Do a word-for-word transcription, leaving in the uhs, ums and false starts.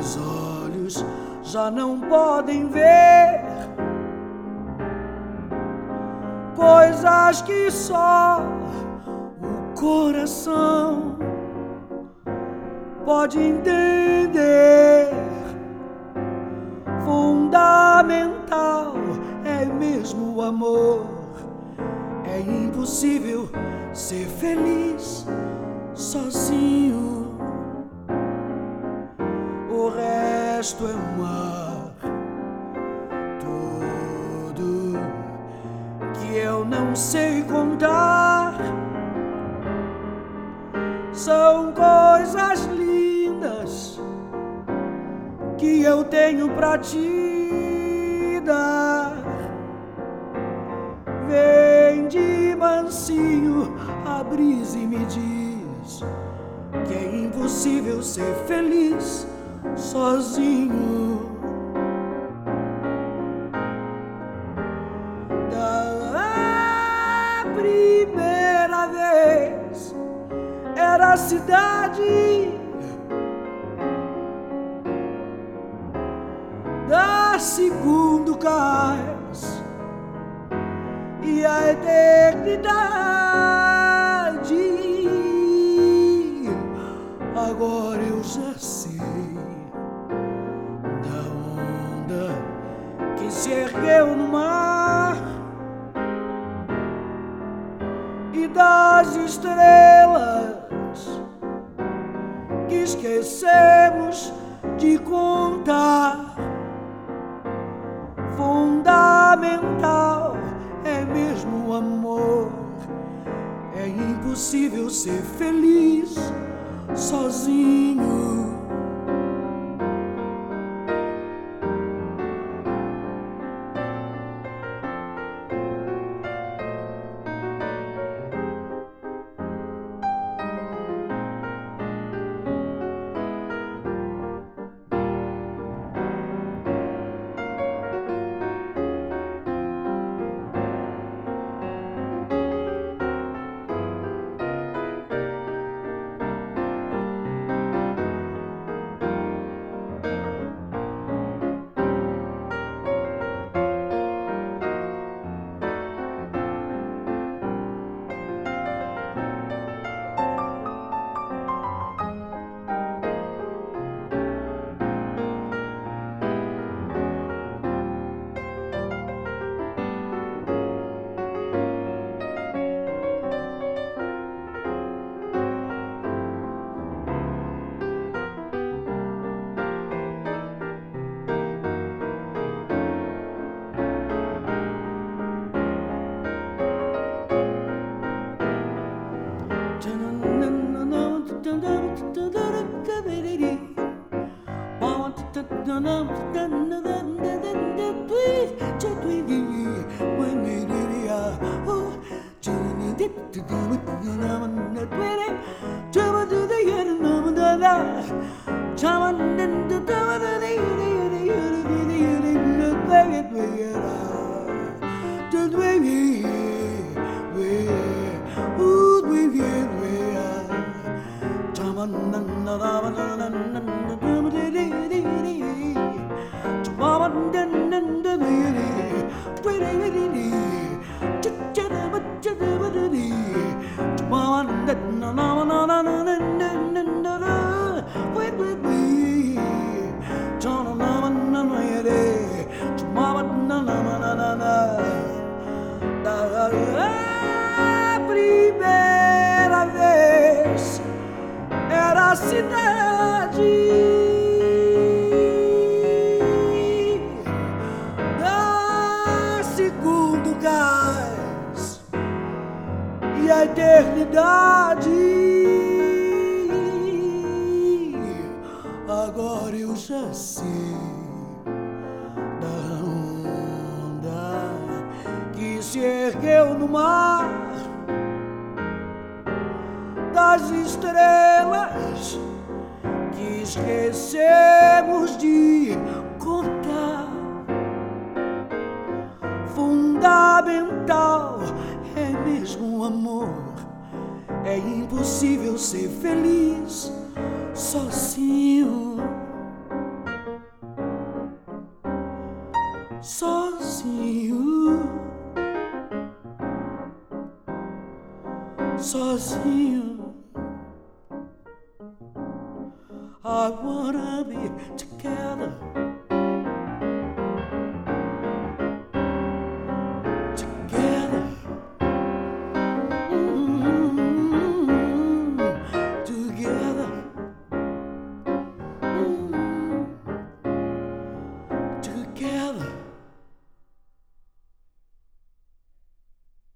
meus olhos já não podem ver coisas que só o coração pode entender. Fundamental é mesmo o amor. É impossível ser feliz sozinho. O resto é um mar, tudo que eu não sei contar. São coisas lindas que eu tenho pra te dar. Vem de mansinho a brisa e me diz que é impossível ser feliz sozinho. Da primeira vez era a cidade, da segunda o cais e a eternidade. Agora eu já sei da onda que se ergueu no mar e das estrelas que esquecemos de contar. Fundamental é mesmo o amor. É impossível ser feliz sozinho. Da primeira vez era a cidade, da segunda o cais e a eternidade. Agora eu já sei da onda que se ergueu no mar, das estrelas que esquecemos de contar. Fundamental é mesmo o amor. É impossível ser feliz sozinho. sozinho. I wanna be together